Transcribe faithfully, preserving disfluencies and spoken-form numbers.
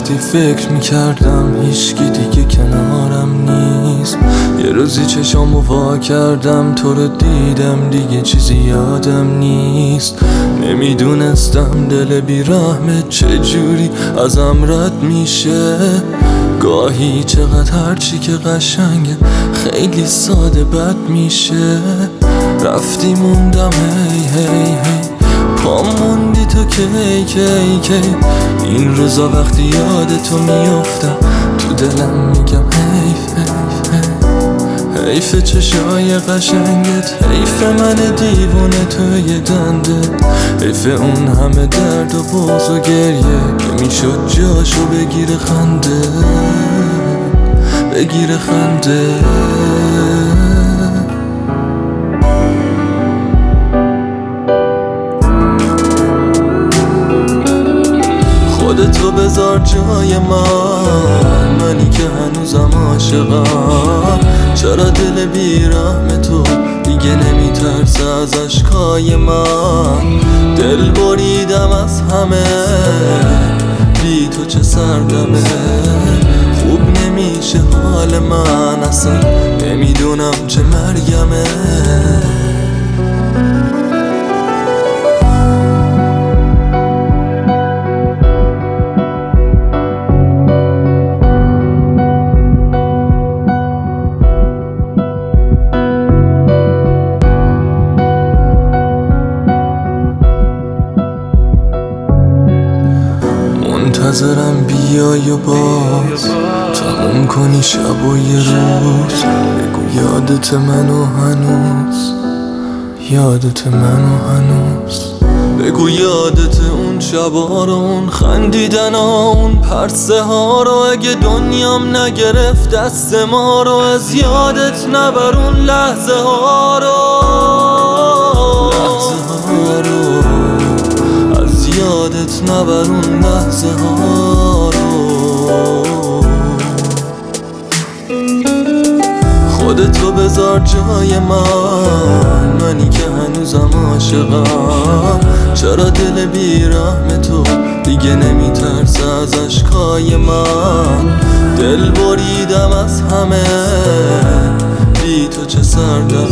وقتی فکر میکردم هیچکی دیگه کنارم نیست. یه روزی چشامو وا کردم تو رو دیدم دیگه چیزی یادم نیست. نمیدونستم دل بیرحمت چجوری ازم رد میشه. گاهی چقدر هرچی که قشنگه خیلی ساده بد میشه. رفتی موندم هی هی هی پام موندی تو کی کی کی. این روزا وقتی یاد تو میافتم تو دلم میگم حیف حیف حیف. حیف چشای قشنگت، حیف من دیوونه توی دنده. حیف اون همه درد و بغض و گریه که میشد جاشو بگیره خنده بگیره خنده. خودتو بذار جای من، منی که هنوزم عاشقم. چرا دل بیرحم تو دیگه نمیترسه از اشکای من. دل بریدم از همه بی تو چه سردمه. خوب نمیشه حال من اصلا نمیدونم چه مرگمه. منتظرم بیای و باز تموم کنی شب و یه روز. بگو یادت منو هنوز، یادت منو هنوز. بگو یادت اون شبا رو، اون خندیدن ها، اون پرسه ها رو. اگه دنیام نگرفت دست ما رو، از یادت نبر اون لحظه ها رو، لحظه ها رو. از یادت نبر اون لحظه ها رو. خودتو بذار جای من، منی که هنوزم عاشقم. چرا دل بیرحم تو دیگه نمیترسه از اشکای من. دل بریدم از همه بی تو چه سردمه.